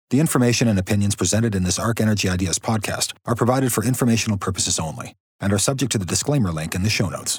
The information and opinions presented in this Arc Energy Ideas podcast are provided for informational purposes only and are subject to the disclaimer link in the show notes.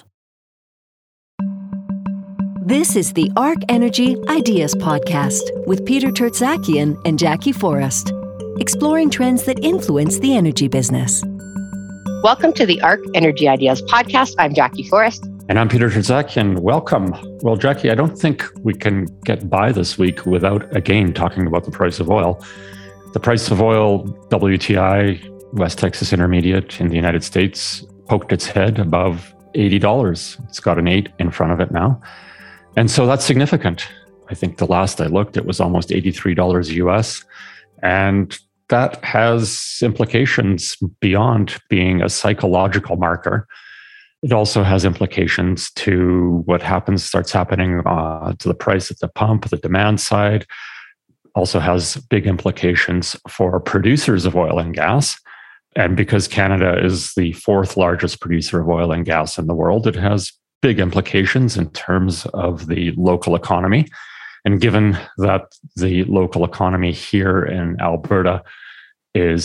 This is the Arc Energy Ideas podcast with Peter Tertzakian and Jackie Forrest, exploring trends that influence the energy business. Welcome to the Arc Energy Ideas podcast. I'm Jackie Forrest. And I'm Peter Tertzakian. Welcome. Well, Jackie, I don't think we can get by this week without, again, talking about the price of oil. The price of oil, WTI, West Texas Intermediate in the United States, poked its head above $80. It's got an 8 in front of it now. And so that's significant. I think the last I looked, it was almost $83 US. And that has implications beyond being a psychological marker. It also has implications to what starts happening to the price at the pump, the demand side. Also has big implications for producers of oil and gas. And because Canada is the 4th largest producer of oil and gas in the world, it has big implications in terms of the local economy. And given that the local economy here in Alberta is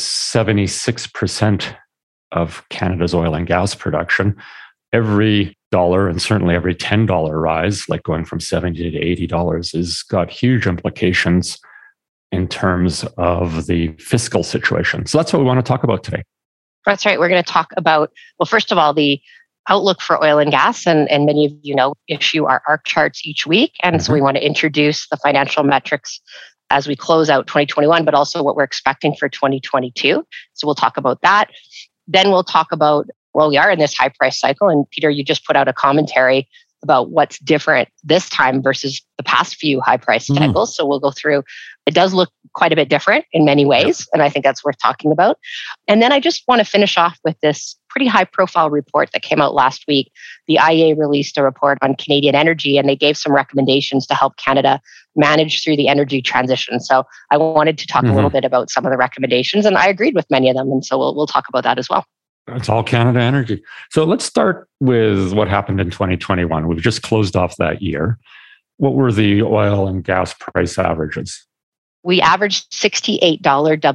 76% of Canada's oil and gas production, every dollar and certainly every $10 rise, like going from $70 to $80, has got huge implications in terms of the fiscal situation. So that's what we want to talk about today. That's right. We're going to talk about, well, first of all, the outlook for oil and gas. And many of you know, issue our ARC charts each week. And so we want to introduce the financial metrics as we close out 2021, but also what we're expecting for 2022. So we'll talk about that. Then we'll talk about, well, we are in this high price cycle. And Peter, you just put out a commentary about what's different this time versus the past few high price cycles. So we'll go through, it does look quite a bit different in many ways. And I think that's worth talking about. And then I just want to finish off with this pretty high profile report that came out last week. The IEA released a report on Canadian energy, and they gave some recommendations to help Canada manage through the energy transition. So I wanted to talk a little bit about some of the recommendations, and I agreed with many of them. And so we'll talk about that as well. It's all Canada energy. So let's start with what happened in 2021. We've just closed off that year. What were the oil and gas price averages? We averaged $68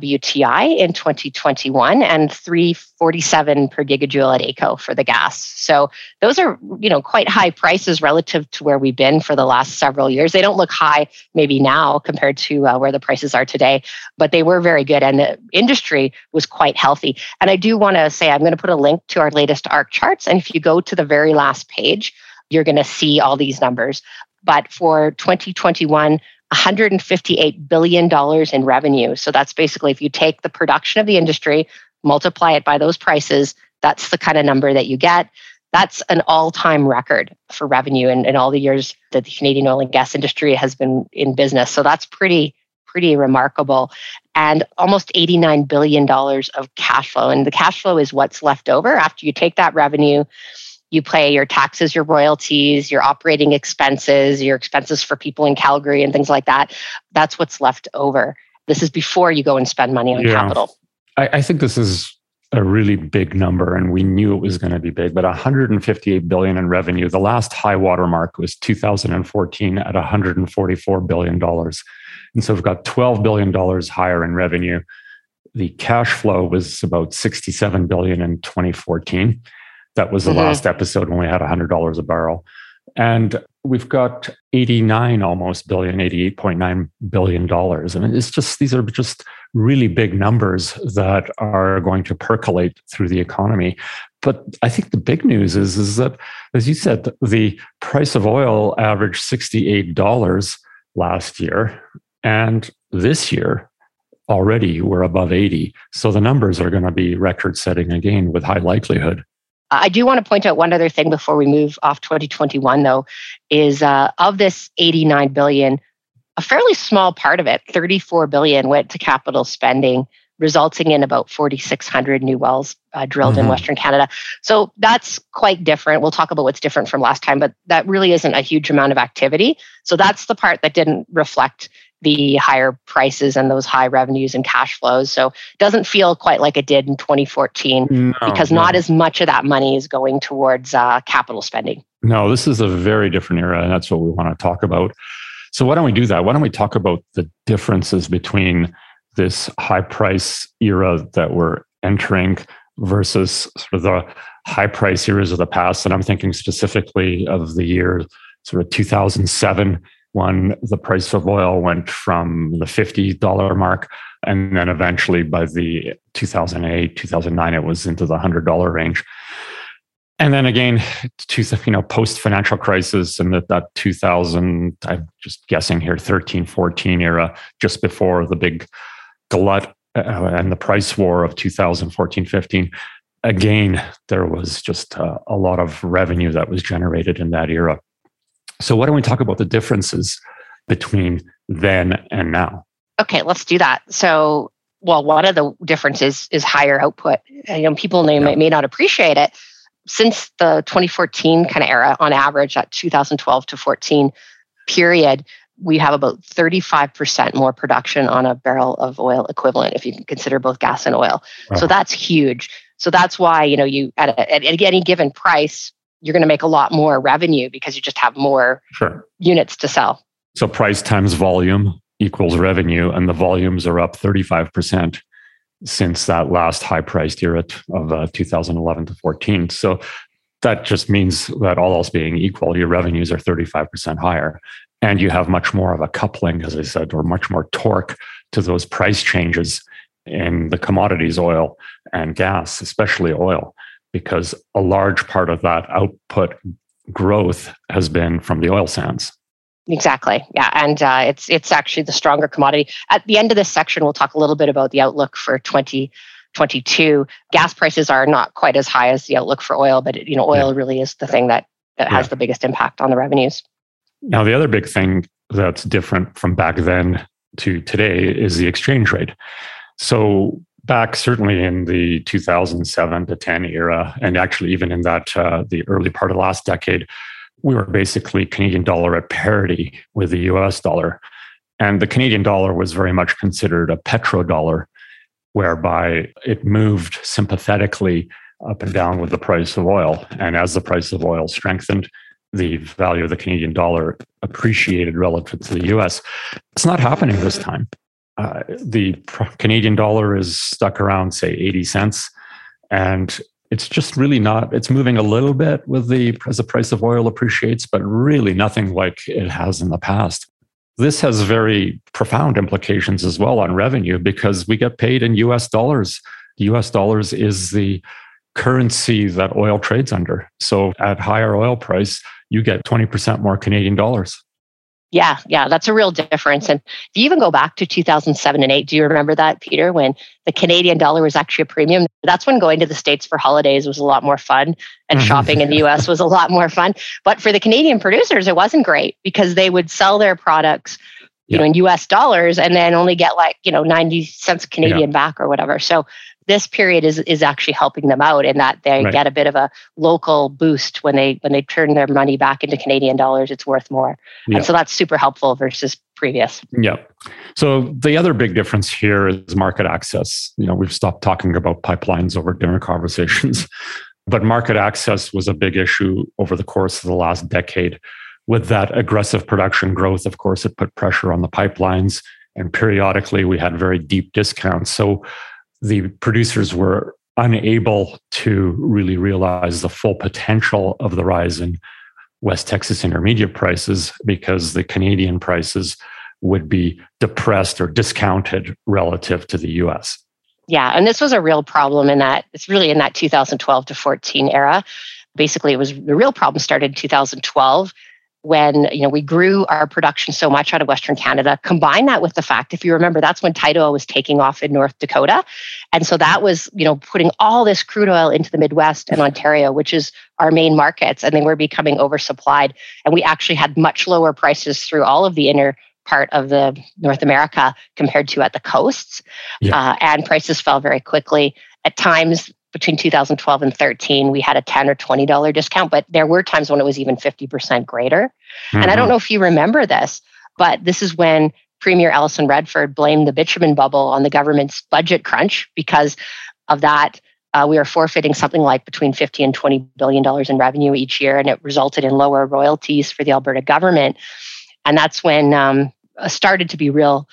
WTI in 2021 and $3.47 per gigajoule at AECO for the gas. So those are, quite high prices relative to where we've been for the last several years. They don't look high maybe now compared to where the prices are today, but they were very good and the industry was quite healthy. And I do want to say, I'm going to put a link to our latest ARC charts. And if you go to the very last page, you're going to see all these numbers. But for 2021, $158 billion in revenue. So that's basically, if you take the production of the industry, multiply it by those prices, that's the kind of number that you get. That's an all-time record for revenue in all the years that the Canadian oil and gas industry has been in business. So that's pretty remarkable. And almost $89 billion of cash flow. And the cash flow is what's left over after you take that revenue. You pay your taxes, your royalties, your operating expenses, your expenses for people in Calgary and things like that. That's what's left over. This is before you go and spend money on capital. I think this is a really big number, and we knew it was going to be big, but $158 billion in revenue. The last high water mark was 2014 at $144 billion. And so we've got $12 billion higher in revenue. The cash flow was about $67 billion in 2014. That was the last episode when we had $100 a barrel. And we've got $88.9 billion. I mean, these are just really big numbers that are going to percolate through the economy. But I think the big news is that, as you said, the price of oil averaged $68 last year. And this year, already we're above 80. So the numbers are going to be record-setting again with high likelihood. I do want to point out one other thing before we move off 2021, though, is of this $89 billion, a fairly small part of it, $34 billion, went to capital spending, resulting in about 4,600 new wells drilled in Western Canada. So that's quite different. We'll talk about what's different from last time, but that really isn't a huge amount of activity. So that's the part that didn't reflect the higher prices and those high revenues and cash flows. So it doesn't feel quite like it did in 2014 because not as much of that money is going towards capital spending. No, this is a very different era, and that's what we want to talk about. So why don't we do that? Why don't we talk about the differences between this high price era that we're entering versus sort of the high price eras of the past. And I'm thinking specifically of the year sort of 2007, when the price of oil went from the $50 mark. And then eventually by the 2008, 2009, it was into the $100 range. And then again, post financial crisis and that 2000, I'm just guessing here, 13, 14 era, just before the big glut and the price war of 2014, 15. Again, there was just a lot of revenue that was generated in that era. So why don't we talk about the differences between then and now? Okay, let's do that. So, one of the differences is higher output. People may not appreciate it. Since the 2014 kind of era, on average, that 2012 to 14 period, we have about 35% more production on a barrel of oil equivalent, if you can consider both gas and oil. Wow. So that's huge. So that's why, you at any given price, you're going to make a lot more revenue because you just have more units to sell. So price times volume equals revenue, and the volumes are up 35% since that last high-priced era of 2011 to 14. So that just means that all else being equal, your revenues are 35% higher. And you have much more of a coupling, as I said, or much more torque to those price changes in the commodities, oil and gas, especially oil, because a large part of that output growth has been from the oil sands. Exactly. Yeah. And it's actually the stronger commodity. At the end of this section, we'll talk a little bit about the outlook for 2022. Gas prices are not quite as high as the outlook for oil, but oil really is the thing that has the biggest impact on the revenues. Now, the other big thing that's different from back then to today is the exchange rate. So back certainly in the 2007 to 10 era, and actually even in that the early part of the last decade, we were basically Canadian dollar at parity with the US dollar. And the Canadian dollar was very much considered a petrodollar, whereby it moved sympathetically up and down with the price of oil. And as the price of oil strengthened, the value of the Canadian dollar appreciated relative to the US. It's not happening this time. The Canadian dollar is stuck around, say, 80 cents. And it's just really not, it's moving a little bit as the price of oil appreciates, but really nothing like it has in the past. This has very profound implications as well on revenue because we get paid in US dollars. US dollars is the currency that oil trades under. So at higher oil price, you get 20% more Canadian dollars. Yeah, that's a real difference. And if you even go back to 2007 and 8, do you remember that, Peter, when the Canadian dollar was actually a premium? That's when going to the States for holidays was a lot more fun and shopping in the US was a lot more fun. But for the Canadian producers, it wasn't great because they would sell their products in US dollars and then only get 90 cents Canadian back or whatever. So this period is actually helping them out in that they get a bit of a local boost when they turn their money back into Canadian dollars. It's worth more. And so that's super helpful versus previous. Yeah. So the other big difference here is market access. We've stopped talking about pipelines over dinner conversations, but market access was a big issue over the course of the last decade. With that aggressive production growth, of course, it put pressure on the pipelines, and periodically we had very deep discounts. So the producers were unable to really realize the full potential of the rise in West Texas Intermediate prices because the Canadian prices would be depressed or discounted relative to the US. Yeah, and this was a real problem in that, it's really in that 2012 to 14 era. Basically, the real problem started in 2012 when we grew our production so much out of Western Canada. Combine that with the fact, if you remember, that's when tight oil was taking off in North Dakota. And so that was, putting all this crude oil into the Midwest and Ontario, which is our main markets, and they were becoming oversupplied. And we actually had much lower prices through all of the inner part of the North America compared to at the coasts. And prices fell very quickly. At times, between 2012 and 13, we had a $10 or $20 discount, but there were times when it was even 50% greater. And I don't know if you remember this, but this is when Premier Ellison Redford blamed the bitumen bubble on the government's budget crunch. Because of that, we are forfeiting something like between $50 and $20 billion in revenue each year, and it resulted in lower royalties for the Alberta government. And that's when started to be real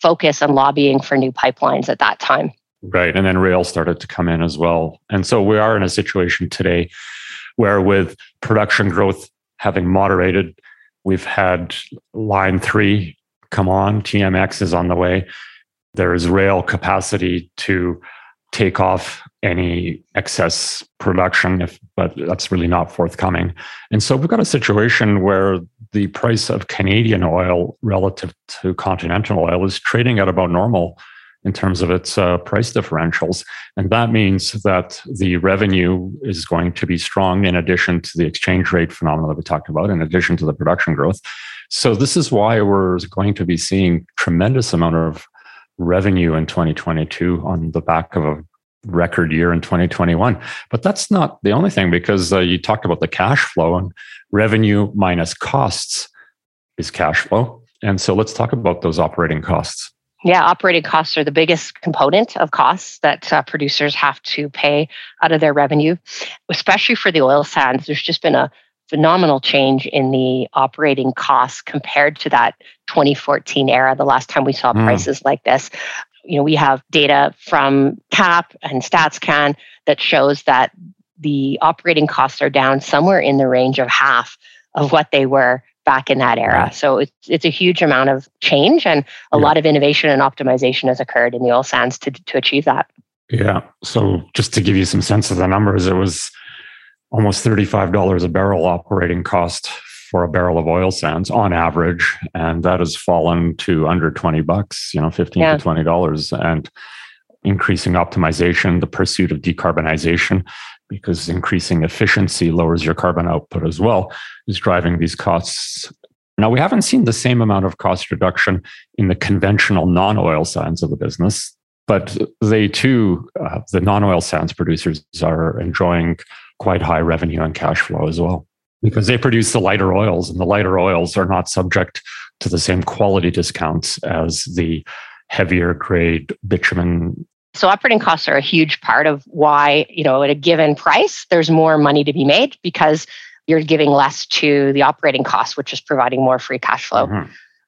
focus on lobbying for new pipelines at that time. Right. And then rail started to come in as well. And so we are in a situation today where, with production growth having moderated, we've had Line 3 come on, TMX is on the way. There is rail capacity to take off any excess production, but that's really not forthcoming. And so we've got a situation where the price of Canadian oil relative to continental oil is trading at about normal in terms of its price differentials. And that means that the revenue is going to be strong in addition to the exchange rate phenomenon that we talked about, in addition to the production growth. So this is why we're going to be seeing tremendous amount of revenue in 2022 on the back of a record year in 2021. But that's not the only thing, because you talked about the cash flow, and revenue minus costs is cash flow. And so let's talk about those operating costs. Yeah, operating costs are the biggest component of costs that producers have to pay out of their revenue, especially for the oil sands. There's just been a phenomenal change in the operating costs compared to that 2014 era, the last time we saw prices like this. You know, we have data from CAP and StatsCan that shows that the operating costs are down somewhere in the range of half of what they were back in that era. So it's a huge amount of change, and a lot of innovation and optimization has occurred in the oil sands to achieve that. Yeah. So just to give you some sense of the numbers, it was almost $35 a barrel operating cost for a barrel of oil sands on average. And that has fallen to under $20, $15 to $20, and increasing optimization, the pursuit of decarbonization, because increasing efficiency lowers your carbon output as well, is driving these costs. Now, we haven't seen the same amount of cost reduction in the conventional non-oil sands of the business, but they too, the non-oil sands producers, are enjoying quite high revenue and cash flow as well, because they produce the lighter oils, and the lighter oils are not subject to the same quality discounts as the heavier grade bitumen. So operating costs are a huge part of why, at a given price, there's more money to be made, because you're giving less to the operating costs, which is providing more free cash flow. Mm-hmm.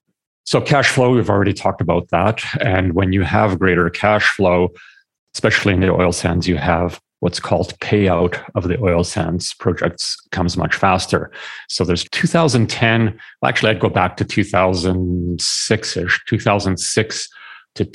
So cash flow, we've already talked about that. And when you have greater cash flow, especially in the oil sands, you have what's called payout of the oil sands projects comes much faster. So there's 2010, actually I'd go back to 2006-ish, 2006 to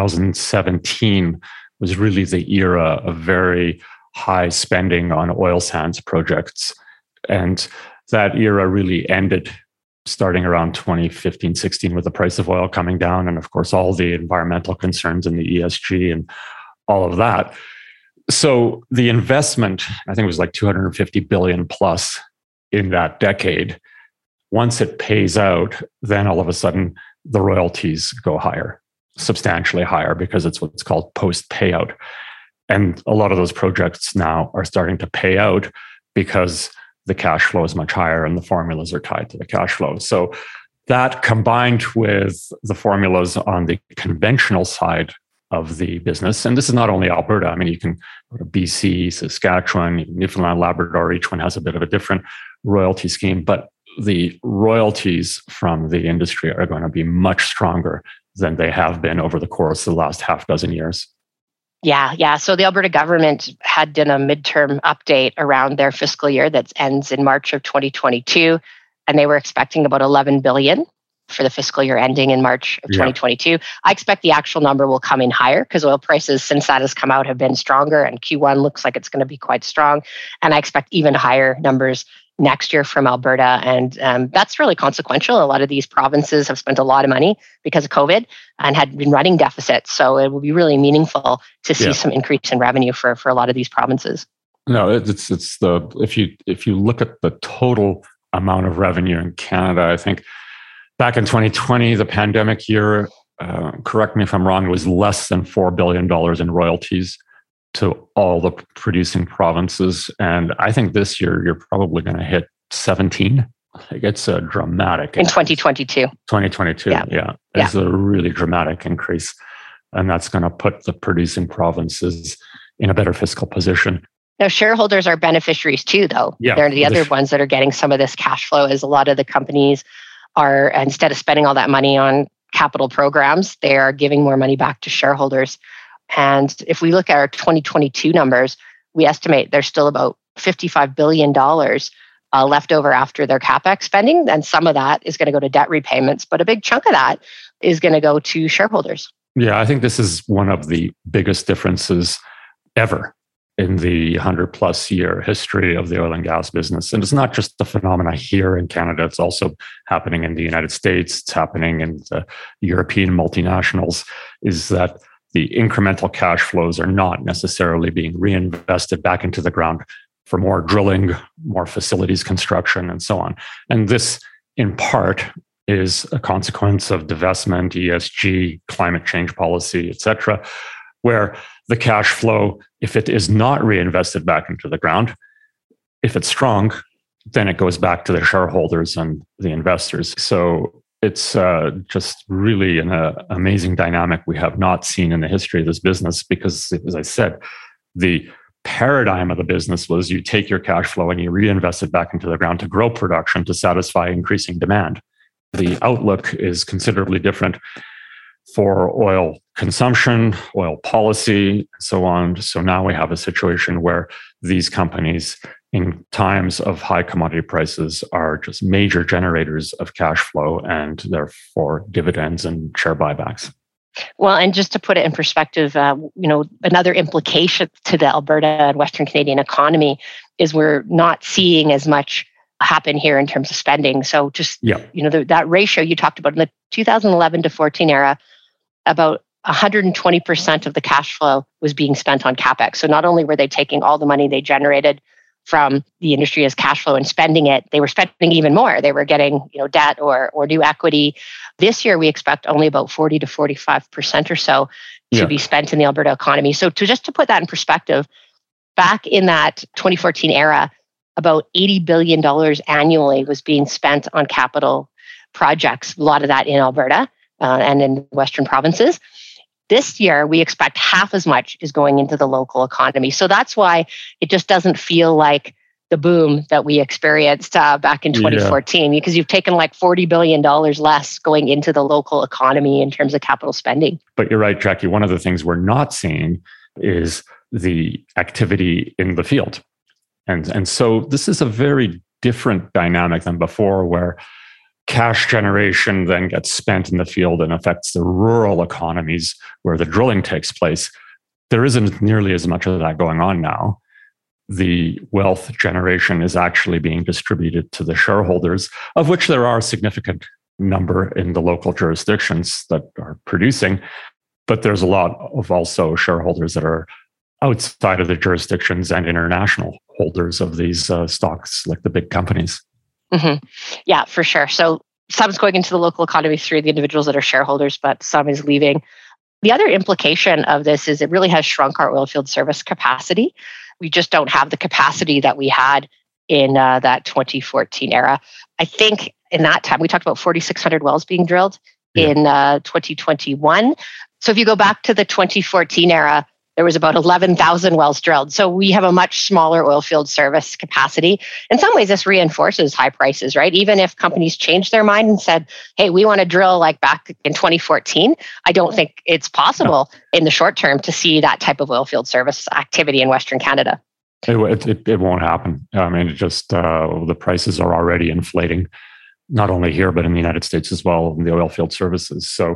2017 was really the era of very high spending on oil sands projects. And that era really ended starting around 2015, 16 with the price of oil coming down. And of course, all the environmental concerns and the ESG and all of that. So the investment, I think it was like 250 billion plus in that decade. Once it pays out, then all of a sudden the royalties go higher, substantially higher, because it's what's called post payout. And a lot of those projects now are starting to pay out because the cash flow is much higher and the formulas are tied to the cash flow. So that, combined with the formulas on the conventional side of the business, and this is not only Alberta, I mean, you can go to BC, Saskatchewan, Newfoundland, Labrador, each one has a bit of a different royalty scheme, but the royalties from the industry are going to be much stronger than they have been over the course of the last half dozen years. Yeah. So the Alberta government had done a midterm update around their fiscal year that ends in March of 2022, and they were expecting about 11 billion for the fiscal year ending in March of 2022. I expect the actual number will come in higher, because oil prices since that has come out have been stronger, and Q1 looks like it's going to be quite strong. And I expect even higher numbers next year from Alberta. And that's really consequential. A lot of these provinces have spent a lot of money because of COVID and had been running deficits. So it will be really meaningful to see some increase in revenue for a lot of these provinces. No, it's the, if you look at the total amount of revenue in Canada, I think back in 2020, the pandemic year, correct me if I'm wrong, it was less than $4 billion in royalties to all the producing provinces. And I think this year you're probably going to hit 17. Like, it's a dramatic in 2022. 2022, yeah. It's a really dramatic increase. And that's going to put the producing provinces in a better fiscal position. Now, shareholders are beneficiaries too, though. Yeah, they're the other ones that are getting some of this cash flow, as a lot of the companies are, instead of spending all that money on capital programs, they are giving more money back to shareholders. And if we look at our 2022 numbers, we estimate there's still about $55 billion left over after their CapEx spending. And some of that is going to go to debt repayments, but a big chunk of that is going to go to shareholders. Yeah, I think this is one of the biggest differences ever in the 100+ year history of the oil and gas business. And it's not just the phenomena here in Canada, it's also happening in the United States, it's happening in the European multinationals, is that the incremental cash flows are not necessarily being reinvested back into the ground for more drilling, more facilities construction, and so on. And this, in part, is a consequence of divestment, ESG, climate change policy, et cetera, where the cash flow, if it is not reinvested back into the ground, if it's strong, then it goes back to the shareholders and the investors. So it's just really an amazing dynamic we have not seen in the history of this business because, as I said, the paradigm of the business was you take your cash flow and you reinvest it back into the ground to grow production to satisfy increasing demand. The outlook is considerably different for oil consumption, oil policy, and so on. So now we have a situation where these companies, in times of high commodity prices, are just major generators of cash flow and therefore dividends and share buybacks. Well, and just to put it in perspective, another implication to the Alberta and Western Canadian economy is we're not seeing as much happen here in terms of spending. So that ratio you talked about in the 2011 to 14 era, about 120% of the cash flow was being spent on CapEx. So not only were they taking all the money they generated from the industry as cash flow and spending it, they were spending even more. They were getting debt or new equity. This year, we expect only about 40 to 45% or so to be spent in the Alberta economy. So to put that in perspective, back in that 2014 era, about $80 billion annually was being spent on capital projects, a lot of that in Alberta and in Western provinces. This year, we expect half as much is going into the local economy. So that's why it just doesn't feel like the boom that we experienced back in 2014, because you've taken like $40 billion less going into the local economy in terms of capital spending. But you're right, Jackie. One of the things we're not seeing is the activity in the field. And so this is a very different dynamic than before, where cash generation then gets spent in the field and affects the rural economies where the drilling takes place. There isn't nearly as much of that going on now. The wealth generation is actually being distributed to the shareholders, of which there are a significant number in the local jurisdictions that are producing. But there's a lot of also shareholders that are outside of the jurisdictions and international holders of these stocks, like the big companies. Mm-hmm. Yeah, for sure. So some's going into the local economy through the individuals that are shareholders, but some is leaving. The other implication of this is it really has shrunk our oilfield service capacity. We just don't have the capacity that we had in that 2014 era. I think in that time, we talked about 4,600 wells being drilled in 2021. So if you go back to the 2014 era, there was about 11,000 wells drilled. So we have a much smaller oil field service capacity. In some ways, this reinforces high prices, right? Even if companies changed their mind and said, hey, we want to drill like back in 2014, I don't think it's possible in the short term to see that type of oil field service activity in Western Canada. It won't happen. I mean, it just, the prices are already inflating, not only here, but in the United States as well, in the oil field services. So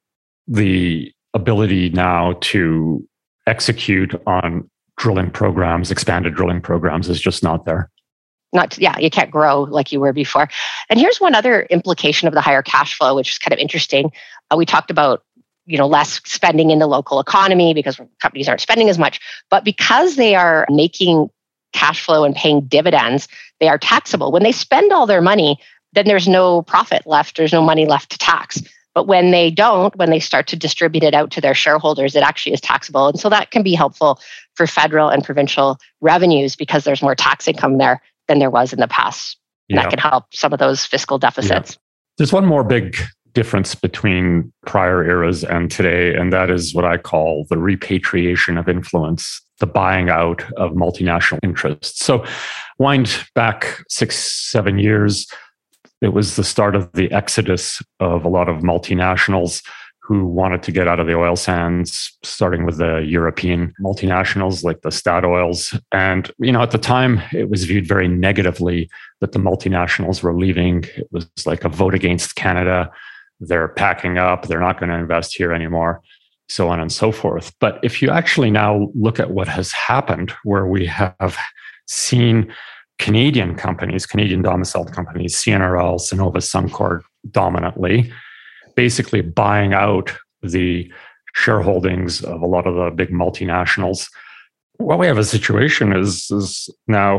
the ability now to execute on drilling programs, expanded drilling programs, is just not there. You can't grow like you were before. And here's one other implication of the higher cash flow, which is kind of interesting. We talked about, less spending in the local economy because companies aren't spending as much, but because they are making cash flow and paying dividends, they are taxable. When they spend all their money, then there's no profit left. There's no money left to tax. But when they don't, when they start to distribute it out to their shareholders, it actually is taxable. And so that can be helpful for federal and provincial revenues because there's more tax income there than there was in the past. And that can help some of those fiscal deficits. Yeah. There's one more big difference between prior eras and today, and that is what I call the repatriation of influence, the buying out of multinational interests. So wind back 6-7 years, It was the start of the exodus of a lot of multinationals who wanted to get out of the oil sands, starting with the European multinationals like the Statoils. And, at the time, it was viewed very negatively that the multinationals were leaving. It was like a vote against Canada. They're packing up. They're not going to invest here anymore, so on and so forth. But if you actually now look at what has happened, where we have seen Canadian companies, Canadian domiciled companies, CNRL, Cenovus, Suncor dominantly, basically buying out the shareholdings of a lot of the big multinationals. What we have a situation is now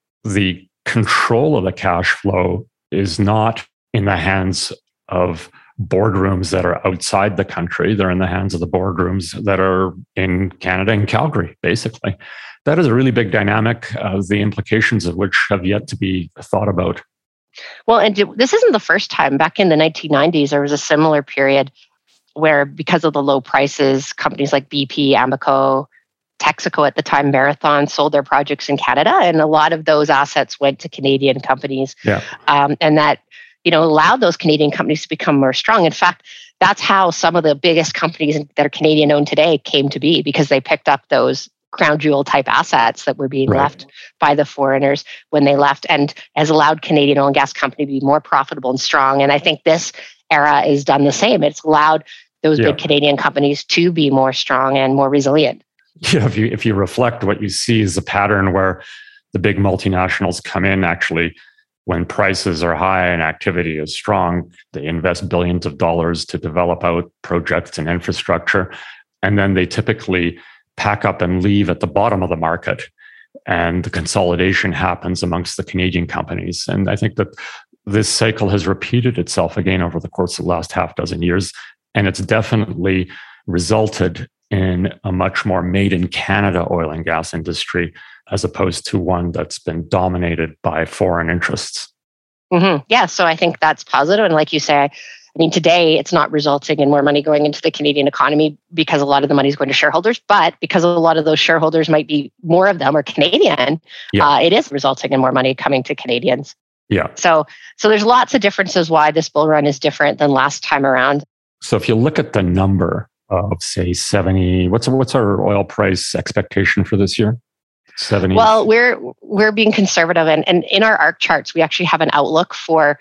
the control of the cash flow is not in the hands of boardrooms that are outside the country. They're in the hands of the boardrooms that are in Canada and Calgary, basically. That is a really big dynamic, the implications of which have yet to be thought about. Well, and this isn't the first time. Back in the 1990s, there was a similar period where, because of the low prices, companies like BP, Amoco, Texaco at the time, Marathon, sold their projects in Canada, and a lot of those assets went to Canadian companies. Yeah. And that allowed those Canadian companies to become more strong. In fact, that's how some of the biggest companies that are Canadian owned today came to be, because they picked up those crown jewel type assets that were being left by the foreigners when they left, and has allowed Canadian oil and gas company to be more profitable and strong. And I think this era has done the same. It's allowed those big Canadian companies to be more strong and more resilient. Yeah, if you reflect, what you see is a pattern where the big multinationals come in actually when prices are high and activity is strong. They invest billions of dollars to develop out projects and infrastructure, and then they typically pack up and leave at the bottom of the market, and the consolidation happens amongst the Canadian companies. And I think that this cycle has repeated itself again over the course of the last half dozen years, and it's definitely resulted in a much more made in Canada oil and gas industry, as opposed to one that's been dominated by foreign interests. Mm-hmm. Yeah, so I think that's positive. And like you say, today it's not resulting in more money going into the Canadian economy because a lot of the money is going to shareholders, but because a lot of those shareholders might be, more of them are Canadian, it is resulting in more money coming to Canadians. Yeah. So there's lots of differences why this bull run is different than last time around. So if you look at the number of, say, 70, what's our oil price expectation for this year? 70. Well, we're being conservative, and in our ARC charts, we actually have an outlook for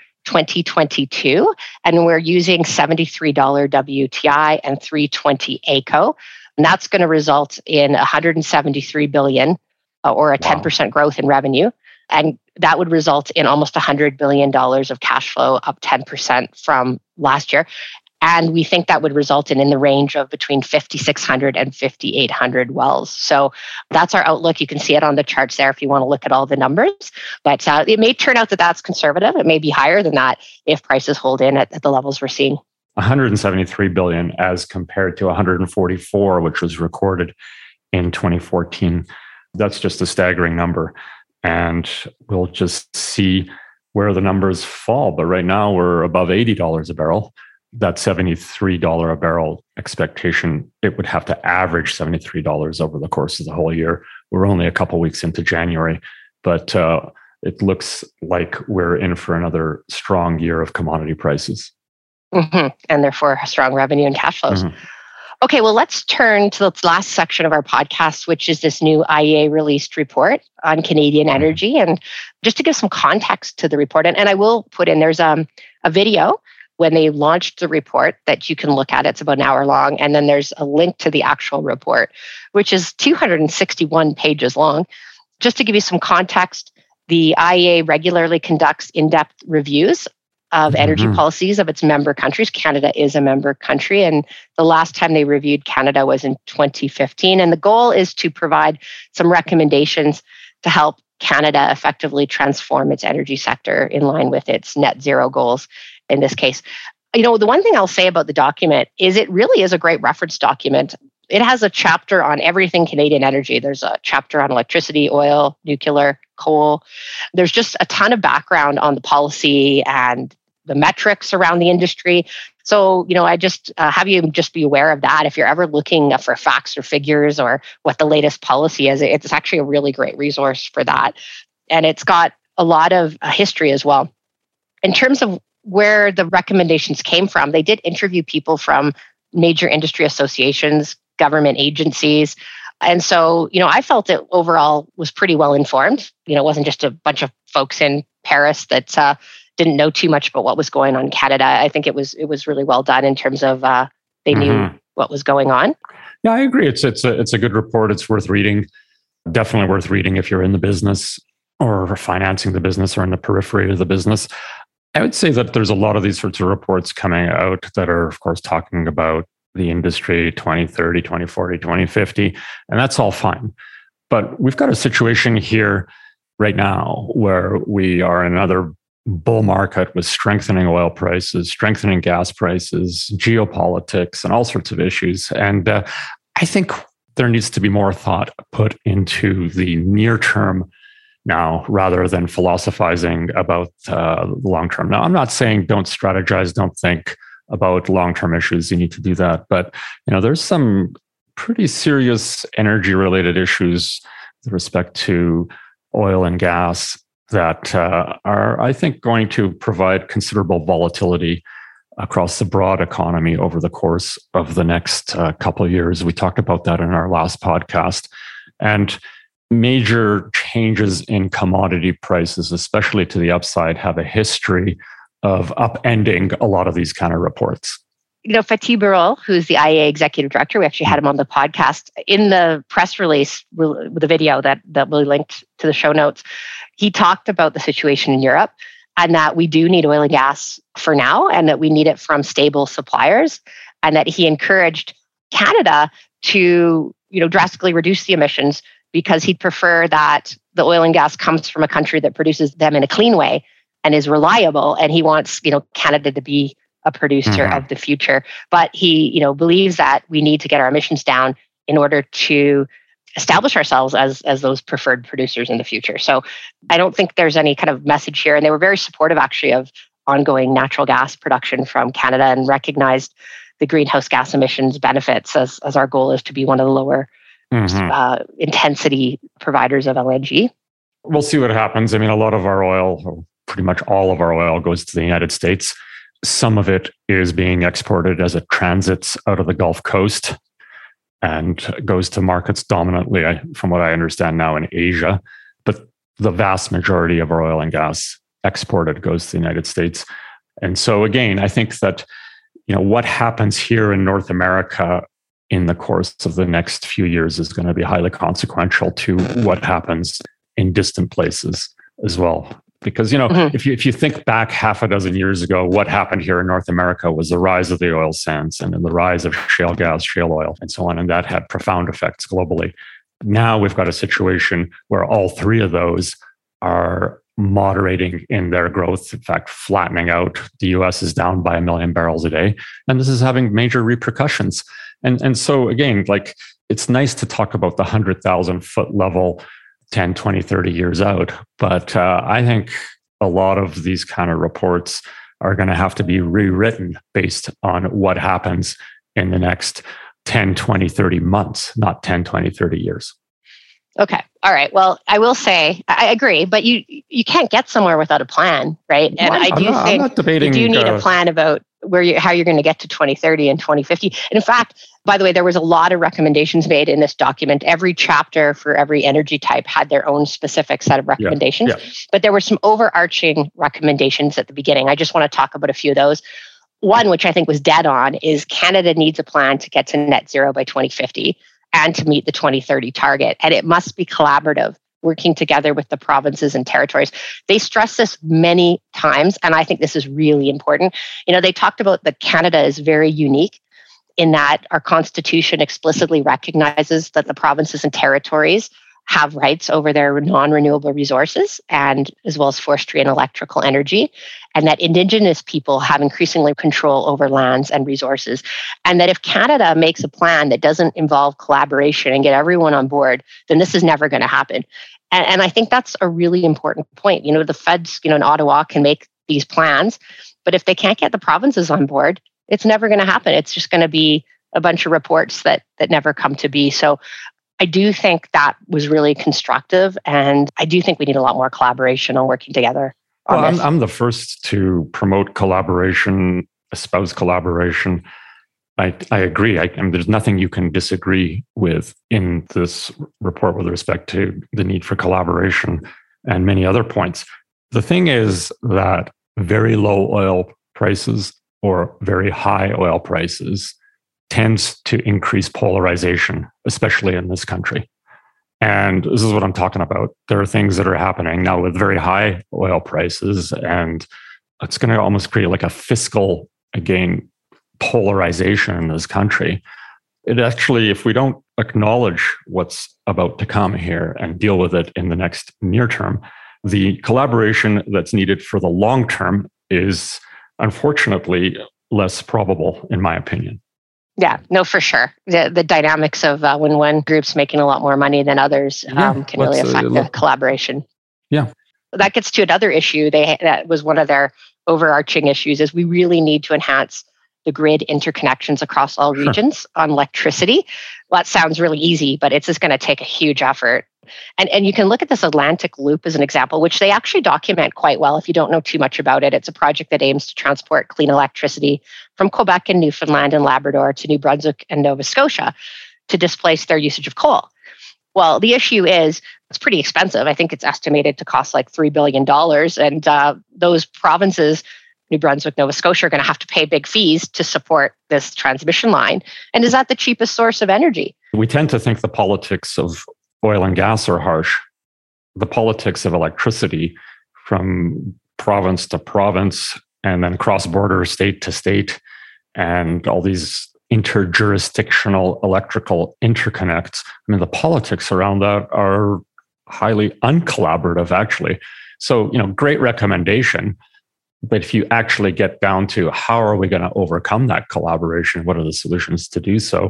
2022, and we're using $73 WTI and $3.20 AECO, and that's going to result in $173 billion, or a 10% growth in revenue, and that would result in almost $100 billion of cash flow, up 10% from last year. And we think that would result in the range of between 5,600 and 5,800 wells. So that's our outlook. You can see it on the charts there if you want to look at all the numbers. But it may turn out that that's conservative. It may be higher than that if prices hold in at the levels we're seeing. 173 billion as compared to 144, which was recorded in 2014. That's just a staggering number. And we'll just see where the numbers fall. But right now we're above $80 a barrel. That $73 a barrel expectation, it would have to average $73 over the course of the whole year. We're only a couple weeks into January, but it looks like we're in for another strong year of commodity prices. Mm-hmm. And therefore strong revenue and cash flows. Mm-hmm. Okay, well, let's turn to the last section of our podcast, which is this new IEA released report on Canadian energy. And just to give some context to the report, and I will put in, there's a video when they launched the report that you can look at. It's about an hour long. And then there's a link to the actual report, which is 261 pages long. Just to give you some context, the IEA regularly conducts in-depth reviews of energy policies of its member countries. Canada is a member country, and the last time they reviewed Canada was in 2015. And the goal is to provide some recommendations to help Canada effectively transform its energy sector in line with its net zero goals in this case. The one thing I'll say about the document is it really is a great reference document. It has a chapter on everything Canadian energy. There's a chapter on electricity, oil, nuclear, coal. There's just a ton of background on the policy and the metrics around the industry. So, I just have you just be aware of that. If you're ever looking for facts or figures or what the latest policy is, it's actually a really great resource for that. And it's got a lot of history as well. in terms of where the recommendations came from, they did interview people from major industry associations, government agencies. And so, I felt it overall was pretty well informed. It wasn't just a bunch of folks in Paris that didn't know too much about what was going on in Canada. I think it was really well done in terms of they knew what was going on. Yeah, I agree. It's a good report. It's worth reading. Definitely worth reading if you're in the business or financing the business or in the periphery of the business. I would say that there's a lot of these sorts of reports coming out that are, of course, talking about the industry 2030, 2040, 2050, and that's all fine. But we've got a situation here right now where we are in another bull market with strengthening oil prices, strengthening gas prices, geopolitics, and all sorts of issues. And I think there needs to be more thought put into the near term now rather than philosophizing about the long term. Now, I'm not saying don't strategize, don't think about long-term issues. You need to do that. But there's some pretty serious energy-related issues with respect to oil and gas that are, I think, going to provide considerable volatility across the broad economy over the course of the next couple of years. We talked about that in our last podcast. And major changes in commodity prices, especially to the upside, have a history of upending a lot of these kind of reports. Fatih Birol, who's the IEA executive director, we actually had him on the podcast. In the press release with the video that we'll link to the show notes, he talked about the situation in Europe and that we do need oil and gas for now and that we need it from stable suppliers, and that he encouraged Canada to drastically reduce the emissions because he'd prefer that the oil and gas comes from a country that produces them in a clean way and is reliable. And he wants, Canada to be a producer of the future. But he, believes that we need to get our emissions down in order to establish ourselves as those preferred producers in the future. So I don't think there's any kind of message here. And they were very supportive, actually, of ongoing natural gas production from Canada and recognized the greenhouse gas emissions benefits as our goal is to be one of the lower intensity providers of LNG. We'll see what happens. I mean, a lot of our oil, or pretty much all of our oil, goes to the United States. Some of it is being exported as it transits out of the Gulf Coast and goes to markets dominantly, from what I understand now, in Asia. But the vast majority of our oil and gas exported goes to the United States. And so again, I think that what happens here in North America in the course of the next few years is going to be highly consequential to what happens in distant places as well. Because, if you think back half a dozen years ago, what happened here in North America was the rise of the oil sands and then the rise of shale gas, shale oil, and so on. And that had profound effects globally. Now we've got a situation where all three of those are moderating in their growth, in fact, flattening out. The US is down by 1 million barrels a day. And this is having major repercussions. And so again, it's nice to talk about the 100,000 foot level 10, 20, 30 years out. But I think a lot of these kind of reports are going to have to be rewritten based on what happens in the next 10, 20, 30 months, not 10, 20, 30 years. Okay. All right. Well, I will say, I agree, but you can't get somewhere without a plan, right? And I do think you do need a plan about how you're going to get to 2030 and 2050. And in fact, by the way, there was a lot of recommendations made in this document. Every chapter for every energy type had their own specific set of recommendations, but there were some overarching recommendations at the beginning. I just want to talk about a few of those. One, which I think was dead on, is Canada needs a plan to get to net zero by 2050 and to meet the 2030 target. And it must be collaborative, working together with the provinces and territories. They stress this many times, and I think this is really important. They talked about that Canada is very unique in that our Constitution explicitly recognizes that the provinces and territories have rights over their non-renewable resources, and as well as forestry and electrical energy, and that Indigenous people have increasingly control over lands and resources. And that if Canada makes a plan that doesn't involve collaboration and get everyone on board, then this is never going to happen. And I think that's a really important point. The feds, in Ottawa can make these plans, but if they can't get the provinces on board, it's never going to happen. It's just going to be a bunch of reports that never come to be. So I do think that was really constructive. And I do think we need a lot more collaboration on working together. on this? I'm the first to promote collaboration, espouse collaboration. I agree. There's nothing you can disagree with in this report with respect to the need for collaboration and many other points. The thing is that very low oil prices or very high oil prices tends to increase polarization, especially in this country. And this is what I'm talking about. There are things that are happening now with very high oil prices, and it's going to almost create like a fiscal, again, polarization in this country. It actually, if we don't acknowledge what's about to come here and deal with it in the next near term, the collaboration that's needed for the long term is unfortunately less probable, in my opinion. Yeah, no, for sure. The dynamics of when one group's making a lot more money than others can really affect the collaboration. Yeah. That gets to another issue. That was one of their overarching issues, is we really need to enhance the grid interconnections across all regions on electricity. Well, that sounds really easy, but it's just going to take a huge effort. And you can look at this Atlantic Loop as an example, which they actually document quite well if you don't know too much about it. It's a project that aims to transport clean electricity from Quebec and Newfoundland and Labrador to New Brunswick and Nova Scotia to displace their usage of coal. Well, the issue is it's pretty expensive. I think it's estimated to cost like $3 billion. And those provinces, New Brunswick, Nova Scotia, are going to have to pay big fees to support this transmission line. And is that the cheapest source of energy? We tend to think the politics of oil and gas are harsh. The politics of electricity from province to province and then cross-border state to state and all these interjurisdictional electrical interconnects. I mean, the politics around that are highly uncollaborative, actually. So, great recommendation. But if you actually get down to how are we going to overcome that collaboration, what are the solutions to do so,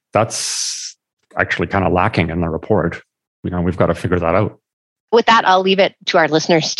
that's actually kind of lacking in the report. We've got to figure that out. With that, I'll leave it to our listeners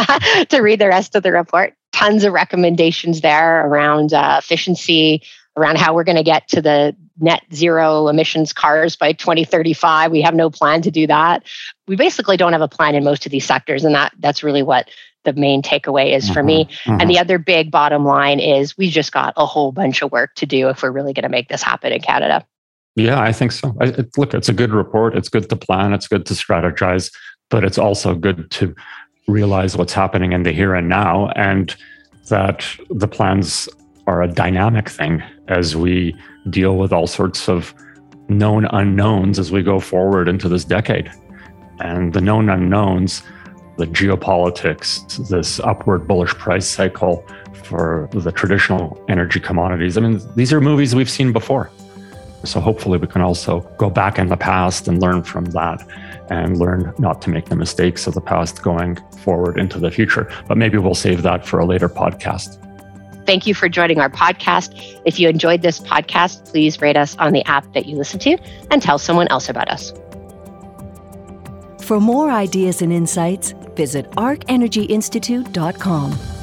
to read the rest of the report. Tons of recommendations there around efficiency, around how we're going to get to the net zero emissions cars by 2035. We have no plan to do that. We basically don't have a plan in most of these sectors, and that's really what the main takeaway is for me. And the other big bottom line is we just got a whole bunch of work to do if we're really going to make this happen in Canada. Yeah, I think so. Look, it's a good report. It's good to plan. It's good to strategize, but it's also good to realize what's happening in the here and now, and that the plans are a dynamic thing as we deal with all sorts of known unknowns as we go forward into this decade. And the known unknowns, the geopolitics, this upward bullish price cycle for the traditional energy commodities. I mean, these are movies we've seen before. So hopefully we can also go back in the past and learn from that and learn not to make the mistakes of the past going forward into the future. But maybe we'll save that for a later podcast. Thank you for joining our podcast. If you enjoyed this podcast, please rate us on the app that you listen to and tell someone else about us. For more ideas and insights, visit arcenergyinstitute.com.